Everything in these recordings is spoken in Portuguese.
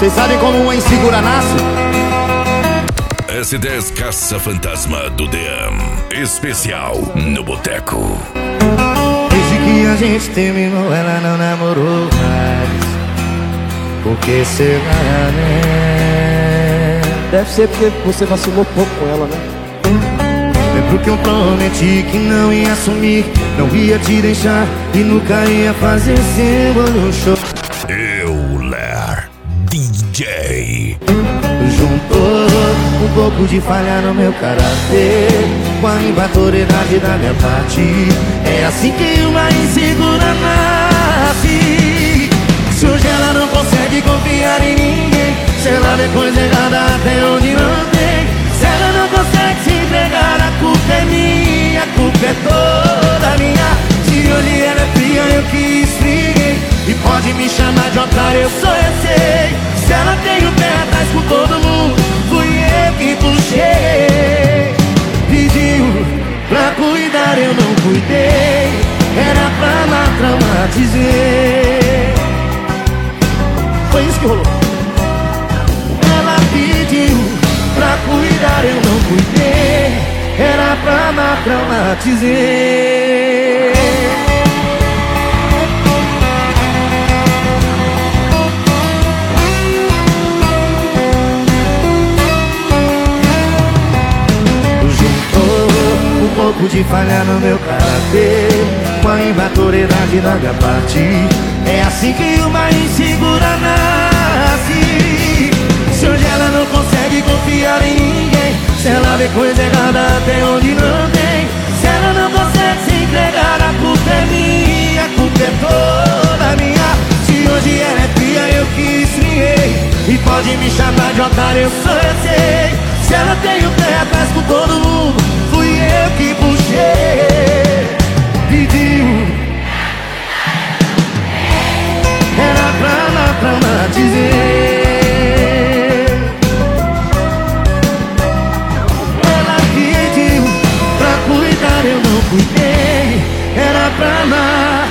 Vocês sabem como uma insegura nasce? S10 Caça-Fantasma do DM, especial no Boteco. Desde que a gente terminou, ela não namorou mais. Por que será, né? Deve ser porque você vacilou pouco com ela, né? Lembro que eu prometi que não ia sumir, não ia te deixar e nunca ia fazer símbolo no show. Euler DJ Juntou um pouco de falha no meu caráter com a imaturidade da minha parte. É assim que uma insegura nasce. Se hoje ela não consegue confiar em ninguém, se ela vê coisa errada até onde não tem, se ela não consegue se entregar, a culpa é minha, a culpa é toda minha. Se hoje ela é fria, eu que esfriei, e pode me chamar de otário, eu sou, eu sei. Se ela tem o pé atrás com todo mundo, fui eu que puxei. Pediu pra cuidar, eu não cuidei, era pra lá traumatizei. Foi isso que rolou. Ela pediu pra cuidar, eu não cuidei, era pra lá traumatizei. Um pouco de falha no meu caráter com a imaturidade da minha parte. É assim que uma insegura nasce. Se hoje ela não consegue confiar em ninguém, se ela vê coisa errada até onde não tem, se ela não consegue se entregar, a culpa é minha, a culpa é toda minha. Se hoje ela é fria, eu que esfriei, e pode me chamar de otário, eu sou, eu sei. Se ela tem o pé atrás com todo mundo, fui eu que puxei. Pediu, era pra lá traumatizei. Ela pediu pra cuidar, eu não cuidei, era pra lá.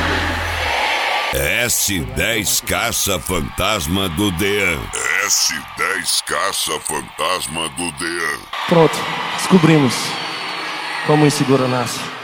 S10 Caça-Fantasma do DM. S10 Caça-Fantasma do DM. Pronto, descobrimos como insegura nasce.